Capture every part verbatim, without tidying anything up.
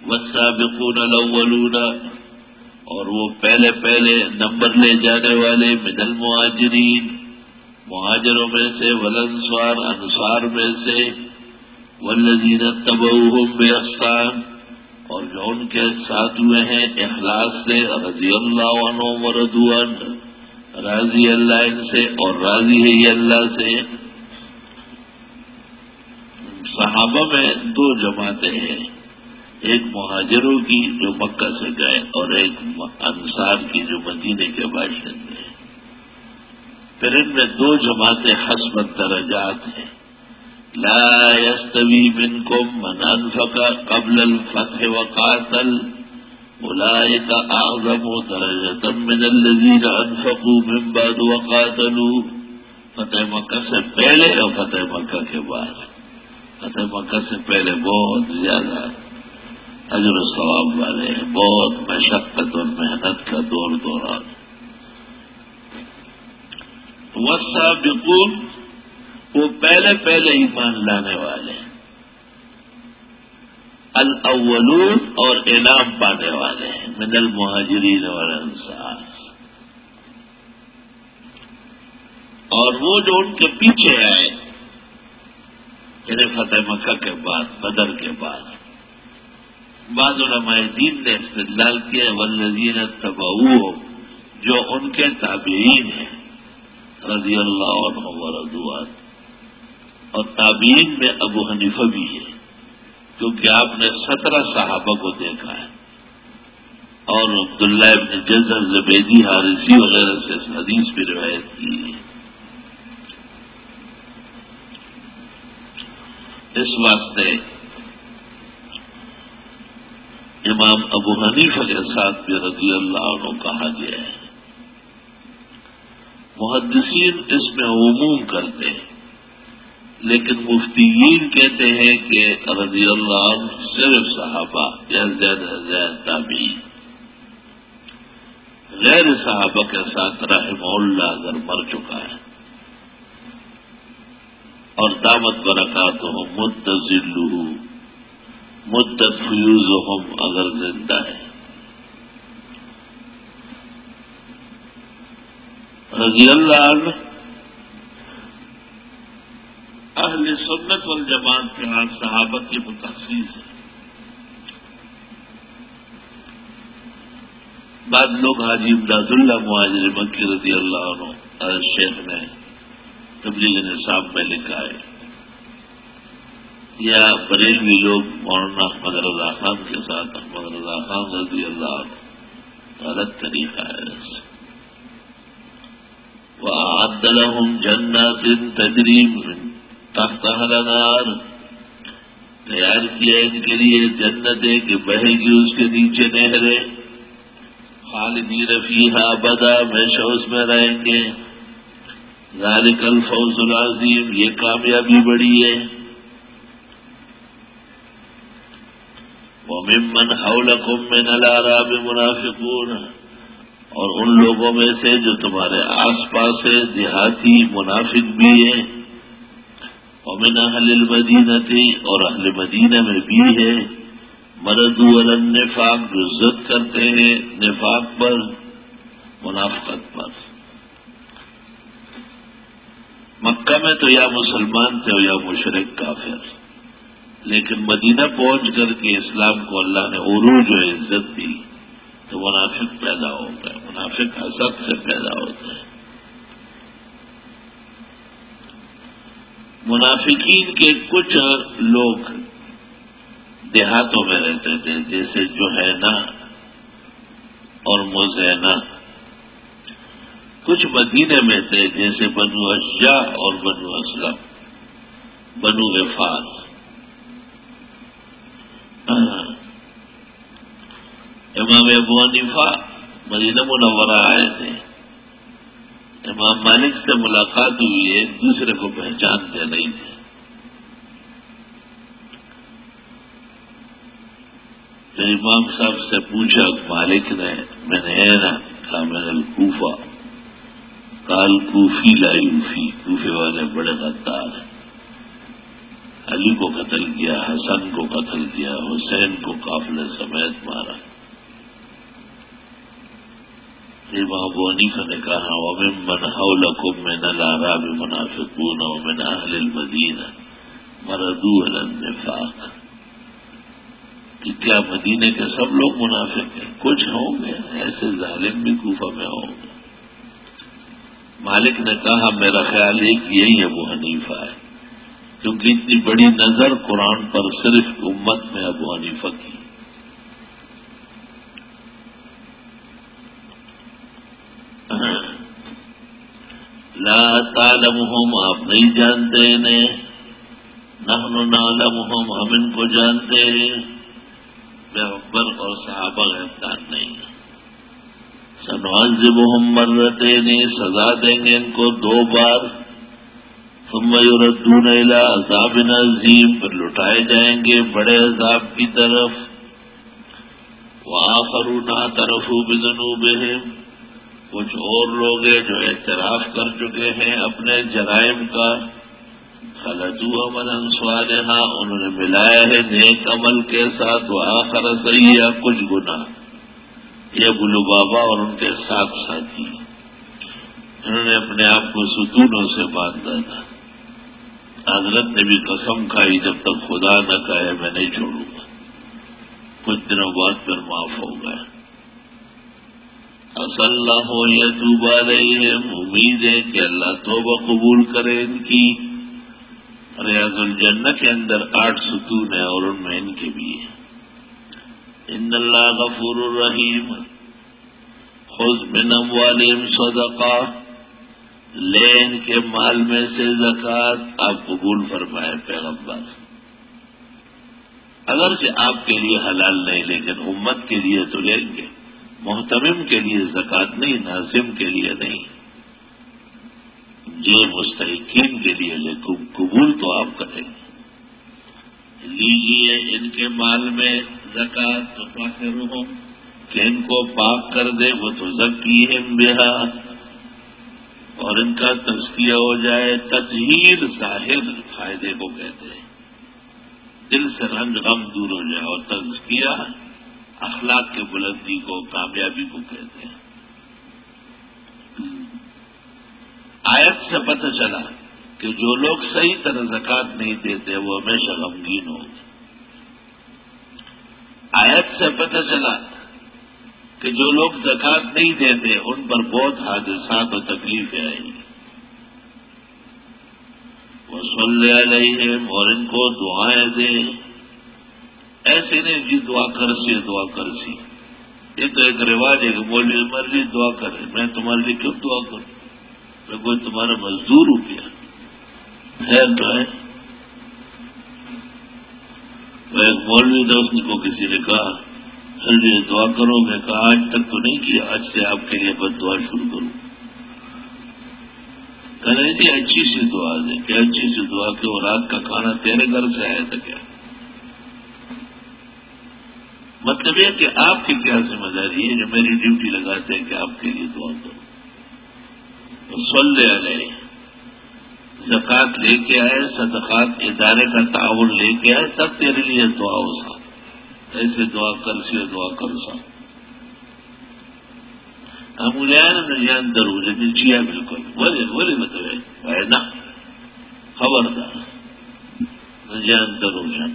والسابقون الاولون، اور وہ پہلے پہلے نمبر لے جانے والے من المہاجرین، مہاجروں میں سے، والانصار، انصار میں سے، والذین اتبعوہم باحسان، اور جو ان کے ساتھ ہوئے ہیں اخلاص سے، رضی اللہ عنہم ورضوا عنہ، راضی اللہ ان سے اور راضی ہے یہ اللہ سے۔ صحابہ میں دو جماعتیں ہیں، ایک مہاجروں کی جو مکہ سے گئے اور ایک انصار کی جو مدینے کے باشندے ہیں۔ پھر ان میں دو جماعتیں حسب الدرجات ہیں۔ لا يستوي منكم من انفق قبل الفتح وقاتل اولئك اعظم درجة من الذين انفقوا من بعد وقاتلوا۔ فتح مکہ سے پہلے اور فتح مکہ کے بعد، فتح مکہ سے پہلے بہت زیادہ اجر و ثواب والے ہیں، بہت مشقت اور محنت کا دور دوران۔ والسابقون، وہ پہلے پہلے ایمان لانے والے، الاولون، اور انعام پانے والے ہیں، من المہاجرین والانصار، اور وہ جو ان کے پیچھے آئے یعنی فتح مکہ کے بعد، بدر کے بعد۔ بعض علماء دین نے استدلال کیا والذین اتبعوہ، جو ان کے تابعین ہیں، رضی اللہ عنہ ورضوا عنہ، اور تابعین میں ابو حنیفہ بھی ہے، کیونکہ آپ نے سترہ صحابہ کو دیکھا ہے، اور عبداللہ ابن جزر، زبیدی، حارثی وغیرہ سے اس حدیث بھی روایت کی ہے۔ اس واسطے امام ابو حنیفہ کے ساتھ بھی رضی اللہ عنہ کہا گیا ہے۔ محدثین اس میں عموم کرتے ہیں، لیکن مفتیین کہتے ہیں کہ رضی اللہ عنہ صرف صحابہ یا زیادہ سے زیادہ تابعین، غیر صحابہ کے ساتھ رحمہ اللہ اگر مر چکا ہے اور دامت برکاتہم مدت ذلہ، مدت فیوزہم اگر زندہ ہے، رضی اللہ عنہ اہل سنت والجماعت کے ہاں صحابت کی متخصیص ہے۔ بعض لوگ حاجی امداد اللہ مہاجر مکی رضی اللہ عنہ شیخ نے تبلیغ نصاب میں لکھا ہے، یا بریلوی لوگ مولانا احمد رضا خان کے ساتھ احمد رضا خان رضی اللہ عنہ، غلط طریقہ ہے اس۔ وَأَعَدَّ لَهُمْ جَنَّاتٍ تَجْرِي مِن تَحْتِهَا الْأَنْهَارُ، تیار کیا ان کے لیے جنتیں کہ بہے گی اس کے نیچے نہریں، خالدین فیہا ابدا، ہمیشہ اس میں رہیں گے۔ ذالک الفوز العظیم، یہ کامیابی بڑی ہے۔ وَمِمَّنْ حَوْلَكُمْ مِنَ الْأَعْرَابِ مُنَافِقُونَ، اور ان لوگوں میں سے جو تمہارے آس پاس ہے دیہاتی منافق بھی ہیں۔ وَمِنْ أَهْلِ الْمَدِينَةِ، اور اہل مدینہ میں بھی ہے، مَرَدُوا عَلَى النِّفَاقِ، جو ضد کرتے ہیں نفاق پر، منافقت پر۔ مکہ میں تو یا مسلمان تھے یا مشرک کافر، لیکن مدینہ پہنچ کر کے اسلام کو اللہ نے عروج و عزت دی تو منافق پیدا ہو گئے، منافق حسد سے پیدا ہوتے ہیں۔ منافقین کے کچھ لوگ دیہاتوں میں رہتے تھے، جیسے جوہینہ اور مزینہ، کچھ مدینے میں تھے جیسے بنو اشجع اور بنو اسلم، بنو غفار۔ امام ابو حنیفہ مدینہ منورہ آئے تھے، امام مالک سے ملاقات ہوئی، ایک دوسرے کو پہچانتے نہیں تھے۔ تو امام صاحب سے پوچھا مالک نے، میں نے نا کہا میں نے کوفہ، کال کوفی لا یوفی، کوفے والے بڑے غدار ہیں۔ علی کو قتل کیا، حسن کو قتل کیا، حسین کو قافلے سمیت مارا. امام ابو حنیفہ نے کہا وَمِمَّنْ حَوْلَكُم مِّنَ الْأَعْرَابِ مُنَافِقُونَ وَمِنْ أَهْلِ الْمَدِينَةِ مَرَدُوا عَلَى النِّفَاقِ، کہ کیا مدینے کے سب لوگ منافق ہیں؟ کچھ ہوں گے، ایسے ظالم بھی کوفہ میں ہوں گے. مالک نے کہا میرا خیال ہے کہ یہی ابو حنیفہ ہے، کیونکہ اتنی بڑی نظر قرآن پر صرف امت میں ابو حنیفہ کی. لا تعلمهم، آپ نہیں جانتے انہیں، نحن نعلمهم، ہم ان کو جانتے ہیں. پیغمبر اور صحابہ غیبدان نہیں ہیں. سنعذبهم مرتين، سزا دیں گے ان کو دو بار. ثم يردون الى عذاب عظیم، پھر لٹائے جائیں گے بڑے عذاب کی طرف. وآخرون اعترفوا بذنوبهم، کچھ اور لوگ ہیں جو اعتراف کر چکے ہیں اپنے جرائم کا. خلطوا عملا صالحا، انہوں نے ملایا ہے نیک عمل کے ساتھ. وآخر سیئا، کچھ گناہ. یہ ابو لبابہ اور ان کے ساتھ ساتھی انہوں نے اپنے آپ کو ستونوں سے باندھا تھا. حضرت نے بھی قسم کھائی جب تک خدا نہ کہے میں نہیں چھوڑوں گا. کچھ دنوں بعد پھر معاف ہو گئے. عسى اللہ یتوب علیہم، امید ہے کہ اللہ توبہ قبول کرے ان کی. ریاض الجنہ کے اندر آٹھ ستون ہیں اور ان میں ان کے بھی ہیں. ان اللہ غفور الرحیم. خذ من اموالہم صدقہ، لے ان کے مال میں سے زکوٰۃ. آپ قبول فرمائے پیغمبر، اگرچہ آپ کے لیے حلال نہیں لیکن امت کے لیے تو لیں گے. محتمم کے لیے زکوٰۃ نہیں، ناظم کے لیے نہیں، یہ مستحقین کے لیے. لیکن قبول تو آپ کریں گے. لیجیے ان کے مال میں زکوٰۃ، تو طاہرہم، کہ ان کو پاک کر دے. وہ تو زکیہم بہا، اور ان کا تزکیہ ہو جائے. تطہیر ظاہر فائدے کو کہتے ہیں، دل سے رنج غم دور ہو جائے. اور تزکیہ اخلاق کے بلندی کو، کامیابی کو کہتے ہیں. آیت سے پتہ چلا کہ جو لوگ صحیح طرح زکوٰۃ نہیں دیتے وہ ہمیشہ غمگین ہوں گے. آیت سے پتہ چلا کہ جو لوگ زکوٰۃ نہیں دیتے ان پر بہت حادثات و تکلیفیں آئیں گی. وصلی علیہم، اور ان کو دعائیں دیں. ایسے نہیں جی دعا کرسی دعا کرسی، یہ تو ایک رواج ہے کہ مولوی مرضی دعا کرے. میں تمہارے لیے کیوں دعا کروں؟ میں کوئی تمہارا مزدور ہوں کیا؟ خیر تو ہے. ایک مولوی دوست کو کسی نے کہا سر جی دعا کرو. میں کہا آج تک تو نہیں کیا، آج سے آپ کے لیے بس دعا شروع کروں. کہنے جی اچھی سی دعا دیں. کیا اچھی سی دعا کہ وہ رات کا کھانا تیرے گھر سے آیا تھا کیا؟ مطلب یہ کہ آپ کی کیا ذمہ داری ہے جو میری ڈیوٹی لگاتے ہیں کہ آپ کے لیے دعا کرو. صلی علیہ، زکوٰۃ لے کے آئے، صدقات ادارے کا تعاون لے کے آئے، تب تیرے لیے دعا ہو سا. ایسے دعا کر سی دعا کر سا. ہم مجھے جان درو لیکن جیا بالکل بولے بولے مطلب ہے نا خبردار جان درو جان.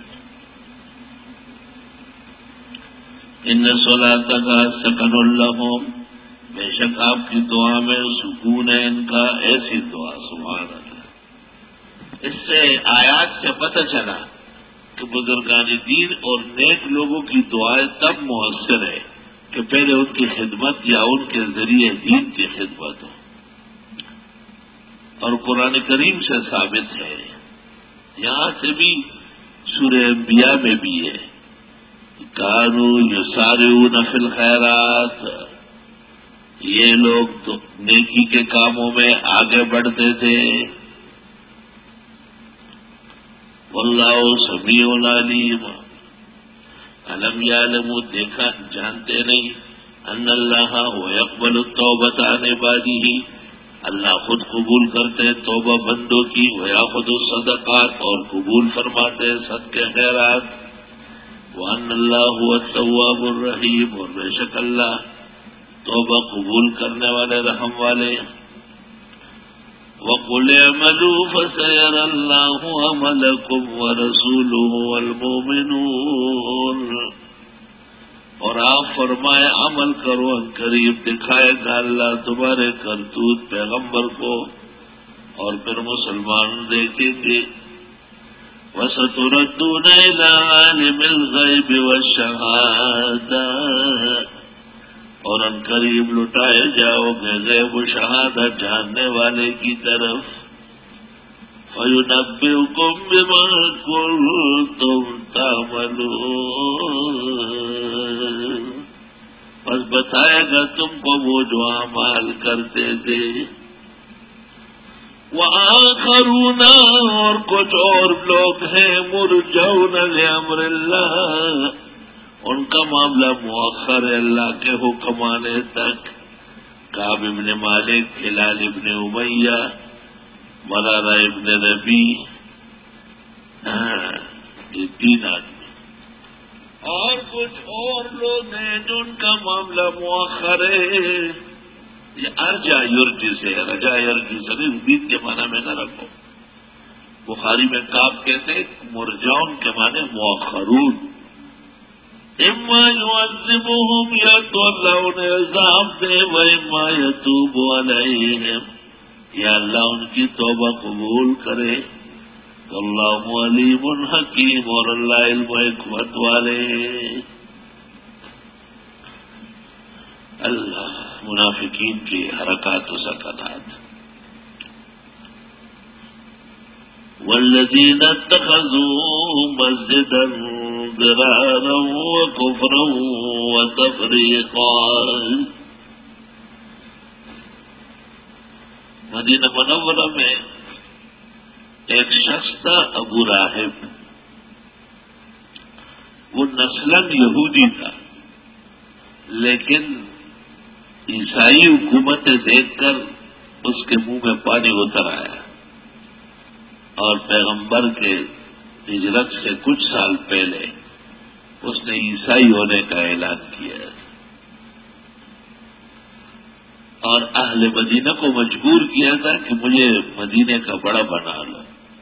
ان صلاۃ کا سکن لہم، بے شک آپ کی دعا میں سکون ہے ان کا. ایسی دعا سبحان اللہ. اس سے آیات سے پتہ چلا کہ بزرگان دین اور نیک لوگوں کی دعائیں تب مؤثر ہے کہ پہلے ان کی خدمت یا ان کے ذریعے دین کی خدمت ہو. اور قرآن کریم سے ثابت ہے، یہاں سے بھی سورہ انبیاء میں بھی ہے، کانو یسارعون فی الخیرات، یہ لوگ تو نیکی کے کاموں میں آگے بڑھتے تھے. واللہ سمیع علیم. علم یعلم، دیکھا جانتے نہیں، ان اللہ هو یقبل التوبۃ عن عبادہ، اللہ خود قبول کرتے توبہ بندوں کی، ویاخذ الصدقات، اور قبول فرماتے صدقے خیرات، وان اللہ هو التواب الرحیم، اور بے شک اللہ توبہ قبول کرنے والے رحم والے۔ وَقُلْ اعْمَلُوا فَسَيَرَى اللَّهُ عَمَلَكُمْ وَرَسُولُهُ وَالْمُؤْمِنُونَ، اور آپ فرمائے عمل کرو، ان قریب دکھائے گا اللہ تمہارے کرتوت پیغمبر کو، اور پھر مسلمان دیکھیں گے۔ وَسَتُرَدُّونَ إِلَىٰ عَالِمِ الْغَيْبِ وَالشَّهَادَةِ، اور ان قریب لٹائے جاؤ گے غیب و شہادت جاننے والے کی طرف۔ فَيُنَبِّئُكُم بِمَا كُنتُمْ تَعْمَلُونَ، بس بتائے گا تم کو وہ جو اعمال کرتے تھے۔ وَآخَرُونَ، اور کچھ اور لوگ ہیں مُرْجَوْنَ لِأَمْرِ اللَّهِ، ان کا معاملہ مؤخر ہے اللہ کے حکم آنے تک۔ کعب ابن مالک، ہلال ابن امیہ، مرارہ ابن ربی، یہ تین آدمی، اور کچھ اور لوگ ہیں جو ان کا معاملہ مؤخر ہے۔ یہ ارجا یرجی سے، رجا یرجی سے امید کے معنی میں نہ رکھو۔ بخاری میں کعب کہتے ہیں مرجعون کے معنی مؤخرون، اما يعذبهم، یا تو اللہ انہیں عذاب دے، واما يتوب علیہم، یا اللہ ان کی توبہ قبول کرے۔ اللہ علیم حکیم، اور اللہ علم و حکمت والے۔ اللہ منافقین کی حرکات و سکنات۔ والذین اتخذوا مسجدا ضرارا وكفرا وتفریقا، مدینہ منورہ میں ایک شخص تھا ابو راہب، وہ نسلاً یہودی تھا، لیکن عیسائی حکومتیں دیکھ کر اس کے منہ میں پانی اتر آیا، اور پیغمبر کے ہجرت سے کچھ سال پہلے اس نے عیسائی ہونے کا اعلان کیا، اور اہل مدینہ کو مجبور کیا تھا کہ مجھے مدینے کا بڑا بنا لو۔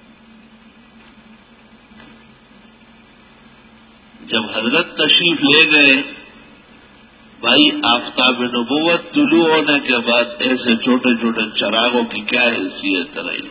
جب حضرت تشریف لے گئے، بھائی آفتاب نبوت طلوع ہونے کے بعد ایسے چھوٹے چھوٹے چراغوں کی کیا حیثیت رہی،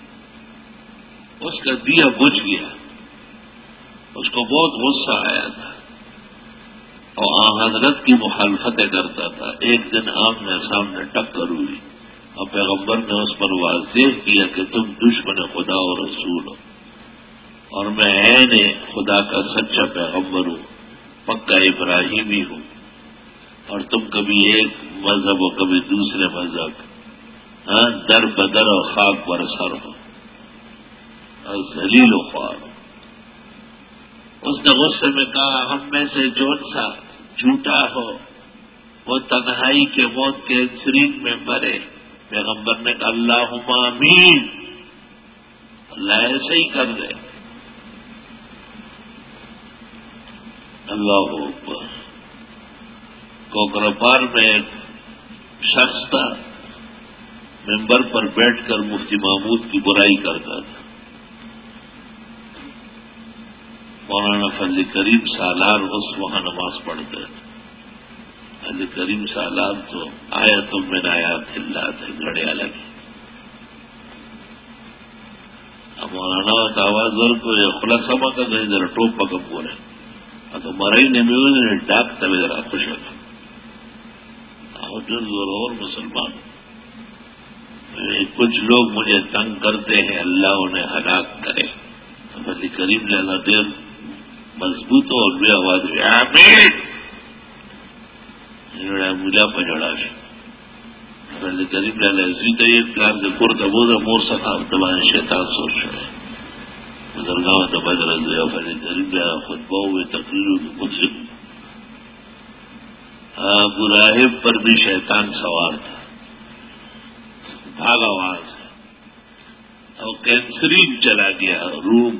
اس کا دیا بجھ گیا، اس کو بہت غصہ آیا تھا، اور آن حضرت کی مخالفتیں کرتا تھا۔ ایک دن آمنے سامنے ٹکر ہوئی، اور پیغمبر نے اس پر واضح کیا کہ تم دشمن خدا و رسول ہو، اور میں عین خدا کا سچا پیغمبر ہوں، پکا ابراہیمی ہوں، اور تم کبھی ایک مذہب اور کبھی دوسرے مذہب، ہاں در بدر اور خاک برسر ہو، اور ذلیل و خوار ہو۔ اس نے غصے میں کہا ہم میں سے جون سا جھوٹا ہو وہ تنہائی کے موت کے سرین میں مرے۔ پیغمبر نے کہا اللہم آمین، اللہ ایسے ہی کر دے۔ اللہ اکبر۔ کوکرپار میں ایک شخص تھا، ممبر پر بیٹھ کر مفتی محمود کی برائی کرتا تھا۔ مولانا فضل کریم سالار اس وہاں نماز پڑھتے تھے۔ فضل کریم سالار تو آیا تم میں آیات اللہ تھے، گھڑیا لگی۔ اب مولانا کا آواز اور کو خلاصہ کا کہیں ذرا ٹوپ پکا بولے، اب مرائی نے بھی ڈاک تبھی ذرا خوش ہے اور مسلمان کچھ لوگ مجھے تنگ کرتے ہیں، اللہ انہیں ہلاک کرے۔ تو فضل کریم نے اللہ دیر مضبوط اور بے آواز آمین ملا پجڑا فضل کریم نے اسی طریقے پلان کے پور کا بوجھ مور سکھا دبائیں شیطان سوچ رہے بزرگاہ تو بدر دیا فضل کریم نے خطبہ ہوئے تقریر مسلم ابو راہب پر بھی شیطان سوار تھا، بھاگا وہاں سے اور کینسرین چلا گیا روم،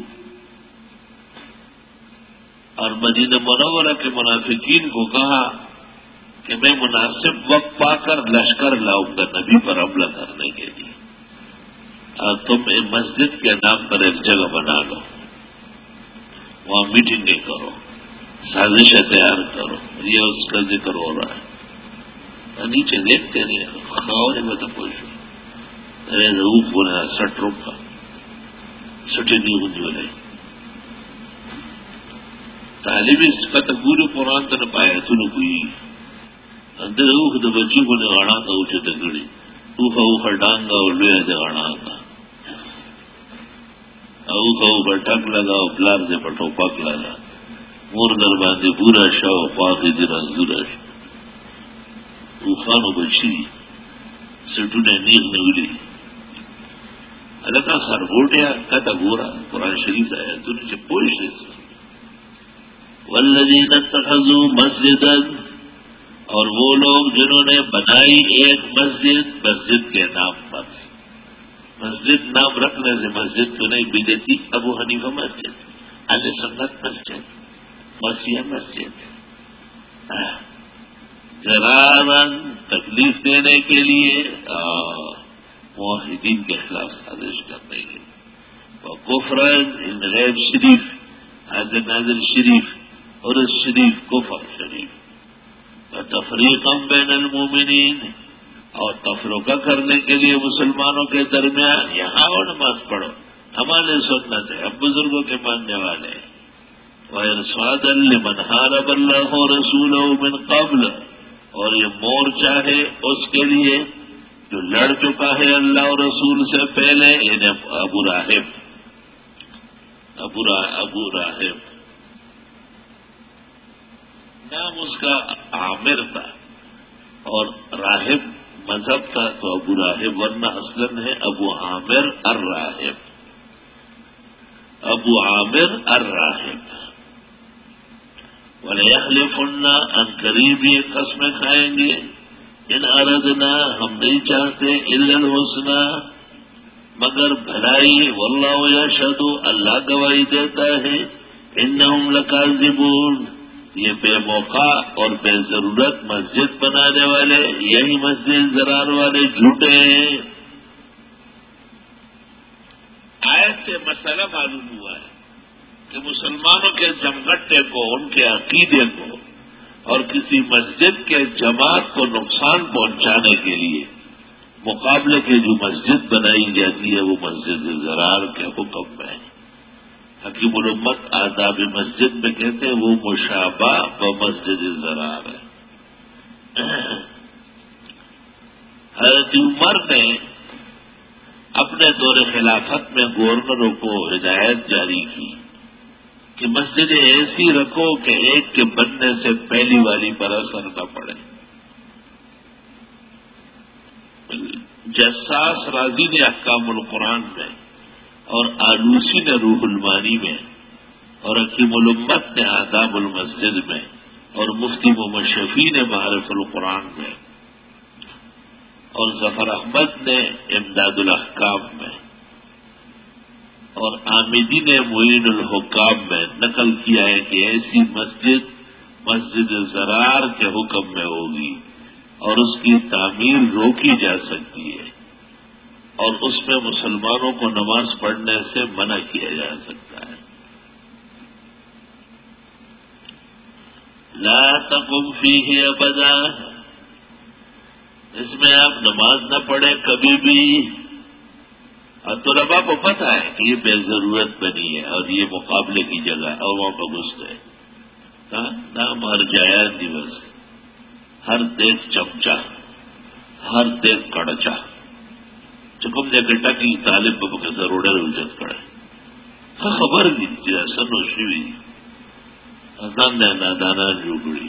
اور مدینہ منورہ کے منافقین کو کہا کہ میں مناسب وقت پا کر لشکر لاؤں گا نبی پر حملہ کرنے کے لیے، اور تم ایک مسجد کے نام پر ایک جگہ بنا لو، وہاں میٹنگیں کرو، سازشیں تیار کرو۔ یہ اس کا ذکر ہو رہا ہے، نیچے دیکھتے رہے خواہ میں تو پوچھو ارے روپ بولا سٹ روپا سٹی نہیں ہوں جو تعلیمی کت پورے قرآن تو نہ پایا تو نہ کوئی اندر اوخ د بچی کو نے گاڑا تھا اچھے تکڑی اوخا اوخا ڈانگا اور لویا دے گاڑا تھا اوخا اوخا ٹک لگا اور پلار سے پٹو پک لگا مور در باندھے پورا شاہ پاک دن ازدورا شاہ اوخانو بچی سٹو نے نیغ نولی الکا خربوٹیا کتا گورا قرآن شریف آیا تو نے چھ پوش دے سو والذین اتخذوا مسجدا، اور وہ لوگ جنہوں نے بنائی ایک مسجد مسجد کے نام پر، مسجد نام رکھنے سے مسجد تو نہیں بدعتی، ابو حنیفہ مسجد، اہل سنت مسجد، مسیح مسجد، ضرارن تکلیف دینے کے لیے، موحدین کے خلاف سازش کرنے کے لیے، وہ کفرن ان غیر شریف، حضرت ناظر شریف اور شریف کفر شریف، تفریقا بین المومنین، اور تفرقہ کرنے کے لیے مسلمانوں کے درمیان، یہاں وہ نماز پڑھو ہمارے سنت ہے، اب بزرگوں کے ماننے والے، وَإِرْصَادًا لِمَنْ حَارَبَ اللَّهَ وَرَسُولَهُ مِنْ قَبْلُ، اور یہ مورچہ ہے اس کے لیے جو لڑ چکا ہے اللہ اور رسول سے پہلے، یعنی ابو راہب ابو را ابو راہب نام اس کا عامر تھا اور راہب مذہب تھا، تو ابو راہب، ورنہ اصلاً ہے ابو عامر الراہب، ابو عامر الراہب۔ وَلَيَحْلِفُنَّ، ان قریب یہ قسمیں کھائیں گے، ان اردنا، ہم نہیں چاہتے، الا الحسنى، مگر بھلائی، واللہ یشہد، اللہ گواہی دیتا ہے، انہم لکاذبون، یہ بے موقع اور بے ضرورت مسجد بنانے والے، یہی مسجد ضرار والے جھوٹے ہیں۔ آیت سے مسئلہ معلوم ہوا ہے کہ مسلمانوں کے جمگٹے کو، ان کے عقیدے کو اور کسی مسجد کے جماعت کو نقصان پہنچانے کے لیے مقابلے کی جو مسجد بنائی جاتی ہے وہ مسجد ضرار کے حکم میں ہے۔ حکیم الامت آداب مسجد میں کہتے ہیں وہ مشابہ و مسجد ضرار ہے۔ حضرت عمر نے اپنے دور خلافت میں گورنروں کو ہدایت جاری کی کہ مسجدیں ایسی رکھو کہ ایک کے بننے سے پہلی والی پر اثر نہ پڑے۔ جساس راضی نے احکام القرآن میں اور آلوسی نے روح المانی میں اور حکیم الامت نے آداب المسجد میں اور مفتی محمد شفیع نے معرف القرآن میں اور ظفر احمد نے امداد الاحکام میں اور آمدی نے معین الحکام میں نقل کیا ہے کہ ایسی مسجد مسجد ضرار کے حکم میں ہوگی اور اس کی تعمیر روکی جا سکتی ہے اور اس میں مسلمانوں کو نماز پڑھنے سے منع کیا جا سکتا ہے۔ لا تقم فیہ ابدا، اس میں آپ نماز نہ پڑھیں کبھی بھی، اور طلباء کو پتہ ہے کہ یہ بے ضرورت بنی ہے اور یہ مقابلے کی جگہ ہے اور وہاں پہ گھستے ہیں، نام ہر جایا دیوس، ہر دیکھ چمچا، ہر دیکھ کڑچا، چکم جا کے ٹاکی طالب بابو کے ضروڑے رجت کرے خبر دی سنو شیوی ازان دے نادانا جوگڑی۔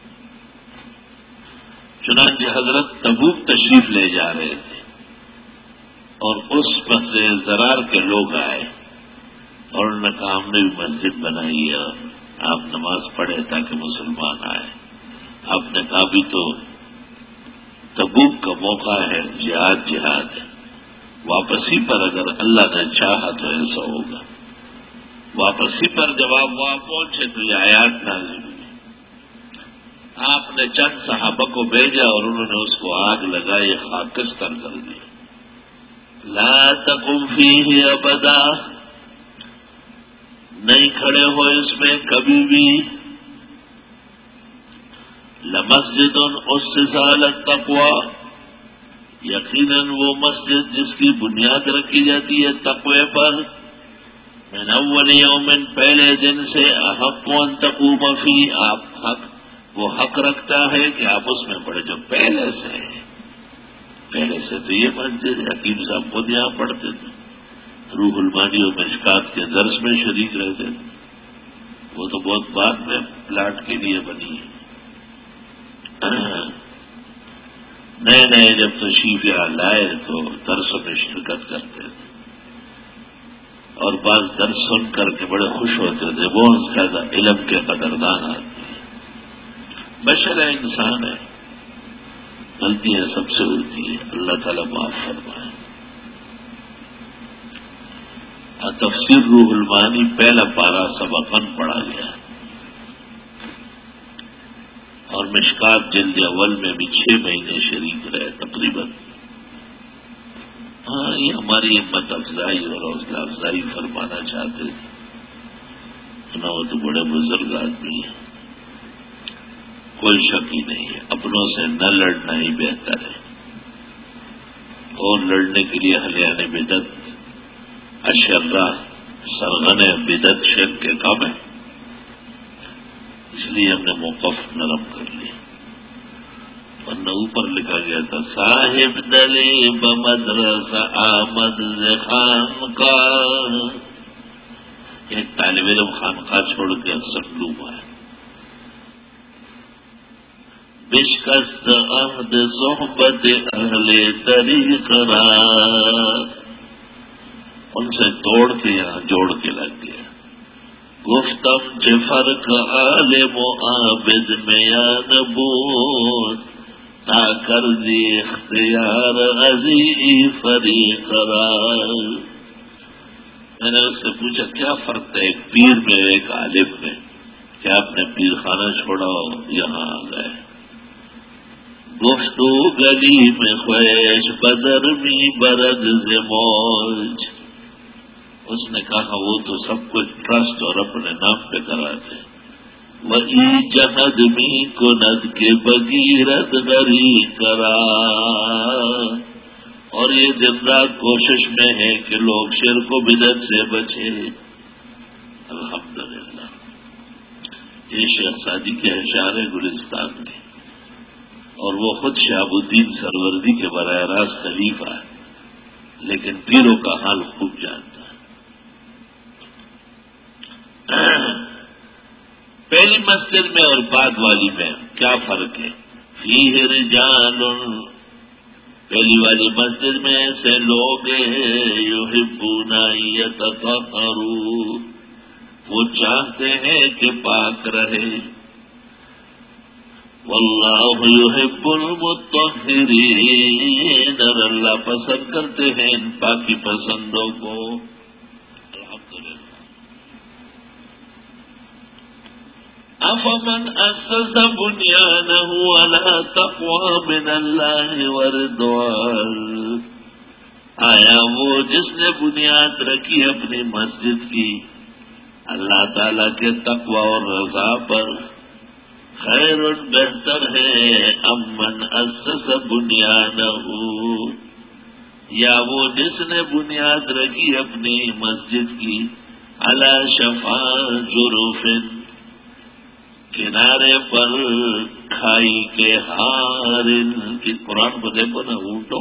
چنانچہ حضرت تبوک تشریف لے جا رہے تھے اور اس مسجد ضرار کے لوگ آئے اور انہوں نے کہا ہم نے بھی مسجد بنائی ہے اور آپ نماز پڑھے تاکہ مسلمان آئے۔ آپ نے کہا بھی تو تبوک کا موقع ہے، جہاد جہاد ہے، واپسی پر اگر اللہ نے چاہا تو ایسا ہوگا. واپسی پر جب آپ وہاں پہنچے تو یہ آیات نازل ہوئی. آپ نے چند صحابہ کو بھیجا اور انہوں نے اس کو آگ لگائی، خاکستر کر دیا. لا تقم فیہ ابدا، نہیں کھڑے ہو اس میں کبھی بھی. لمسجد اسس علی التقوی، یقیناً وہ مسجد جس کی بنیاد رکھی جاتی ہے تقوی پر. من اول یوم، پہلے دن سے. احق ان تقوم فیہ، آپ حق وہ حق رکھتا ہے کہ آپ اس میں پڑھے جو پہلے سے ہے. پہلے سے تو یہ مسجد حکیم صاحب خود یہاں پڑھتے تھے، روح المانی اور مشکات کے درس میں شریک رہتے تھے. وہ تو بہت بعد میں پلاٹ کے لیے بنی ہے. نئے نئے جب تشریف یہاں لائے تو درسوں میں شرکت کرتے تھے اور بعض درس سن کر کے بڑے خوش ہوتے تھے. بہت زیادہ علم کے قدردان آدمی ہیں. بشر ہے، انسان ہے، غلطیاں سب سے ہوتی ہے. اللہ تعالیٰ معاف فرمائے. اور تفسیر روح المانی پہلا پارا سبقن پڑھا گیا اور مشکات جلد اول میں بھی چھ مہینے شریک رہے تقریباً. ہاں، یہ ہماری ہمت افزائی اور حوصلہ افزائی فرمانا چاہتے تھے. وہ تو بڑے بزرگ آدمی ہیں، کوئی شک ہی نہیں ہے. اپنوں سے نہ لڑنا ہی بہتر ہے، اور لڑنے کے لیے ہلیان بدت اشرہ سرغن بدت شرک کے کام ہے. اس لیے ہم نے موقف نرم کر لیا. ورنہ اوپر لکھا گیا تھا صاحب دلی بمدرسہ آمد خان کا. ایک طالب علم خانقاہ چھوڑ کے اکثر ڈوبا ہے. بشکست عہد صحبت اہل طریق را، ان سے توڑ کے یہاں جوڑ کے لگ گیا. گفتم چه فرق عالم و عابد میں یا نبوت، تا کر دی اختیار عزیزی فریق را. میں نے اس سے پوچھا کیا فرق ہے ایک پیر میں ایک عالم میں، کہ آپ نے پیر خانہ چھوڑا یہاں آ گئے. گفتو گلی میں خویش بدر می برد سے موج. اس نے کہا وہ تو سب کچھ ٹرسٹ اور اپنے نام پہ کراتے. وہی جہد می کند کے بغیرت غری کرا، اور یہ دن رات کوشش میں ہے کہ لوگ شرک و بدعت سے بچے. الحمدللہ. یہ شیخ سعدی کے اشعار گلستان میں، اور وہ خود شہاب الدین سروردی کے براہ راست خلیفہ ہے، لیکن پیروں کا حال خوب جانتا ہے. پہلی مسجد میں اور بعد والی میں کیا فرق ہے؟ فیہ رجال، پہلی والی مسجد میں ایسے لوگ ہیں یحبون یتطہروا، وہ چاہتے ہیں کہ پاک رہے. واللہ یحب المطہرین، اور اللہ پسند کرتے ہیں ان پاکی پسندوں کو. افمن اسس بنیانہ علی تقوی من اللہ ورضوان، آیا وہ جس نے بنیاد رکھی اپنی مسجد کی اللہ تعالی کے تقوی اور رضا پر، خیر بہتر ہے امن اسس بنیانہ، یا وہ جس نے بنیاد رکھی اپنی مسجد کی علی شفا جرف، کنارے پر کھائی کے ہار کی. قرآن کو دیکھو نا، اونٹو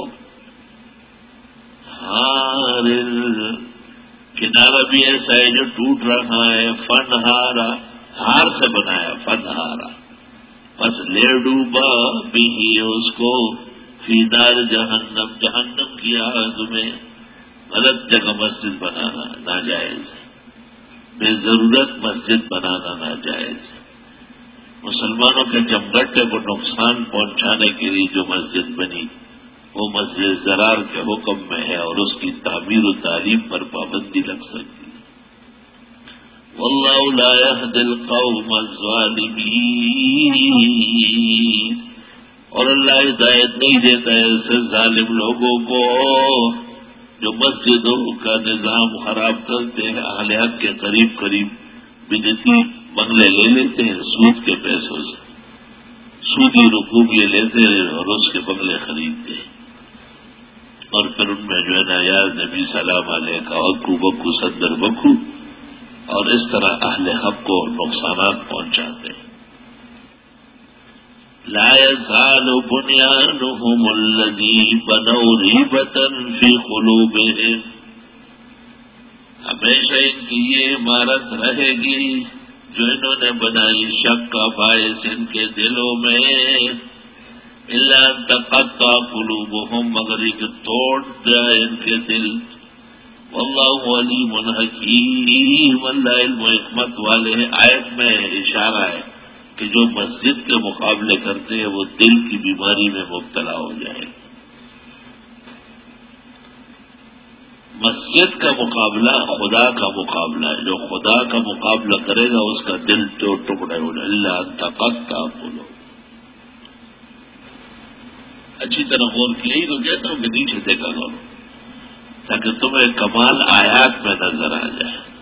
ہار، کنارہ بھی ایسا ہے جو ٹوٹ رہا ہے. فن ہارا، ہار سے بنایا فن ہارا، بس لے ڈوبا بھی اس کو فی نار جہنم، جہنم کی آگ میں. غلط جگہ مسجد بنانا ناجائز ہے، بے ضرورت مسجد بنانا ناجائز ہے. مسلمانوں کے جمگٹے کو نقصان پہنچانے کے لیے جو مسجد بنی وہ مسجد ضرار کے حکم میں ہے اور اس کی تعمیر و تعلیم پر پابندی لگ سکتی ہے. واللہ لا يهدي القوم الظالمین، اور اللہ ہدایت نہیں دیتا ہے ایسے ظالم لوگوں کو جو مسجدوں کا نظام خراب کرتے ہیں، اہل حق کے قریب قریب بدعتی بنگلے لے لیتے ہیں سود کے پیسوں سے، سودی رقوم یہ لیتے ہیں اور اس کے بنگلے خریدتے ہیں، اور پھر ان میں جو ہے نا یار نبی سلام علیہ کا اکو بکو صدر بکو، اور اس طرح اہل حق کو نقصانات پہنچاتے ہیں. لا يزال بنيانهم الذي بنوا ريبة في قلوبهم، ہمیشہ ان کی یہ عمارت رہے گی جو انہوں نے بنائی شک کا باعث ان کے دلوں میں. الا ان تقطع قلوبهم، مگر ایک توڑ جائے ان کے دل. واللہ علیم حکیم، اللہ علم و حکمت والے ہیں. آیت میں اشارہ ہے کہ جو مسجد کے مقابلے کرتے ہیں وہ دل کی بیماری میں مبتلا ہو جائے. مسجد کا مقابلہ خدا کا مقابلہ ہے، جو خدا کا مقابلہ کرے گا اس کا دل تو ٹکڑے ہو جائے. اللہ ان تقطع قلوب. اچھی طرح غور کیا ہی تو کہتا ہوں کہ نیچے دیکھا کرو تاکہ تمہیں کمال آیات میں نظر آ جائے.